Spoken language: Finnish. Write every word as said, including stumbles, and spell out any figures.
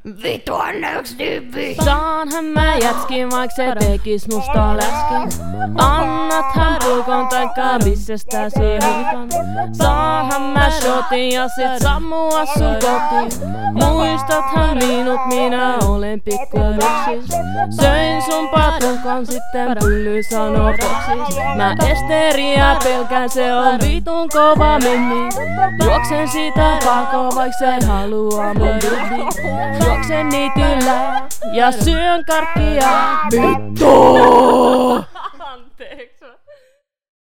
Vitu anna yks tyyppi. Saanhan mä jätskin, vaik se tekis musta läskin. Annathan pulkon taikka missestä se huikon. Saahan mä shotin ja sit sammua sun kotiin. Muistathan minut, minä olen pikku muksis. Söin sun patukon, sitten pylly sanoo boksis. Mä Esteriä pelkään, se on vitun kova menni. Juoksen sitä pakoon, vaik se haluaa mun byddi. Juoksen niityllä ja syön karkkia. Vittu!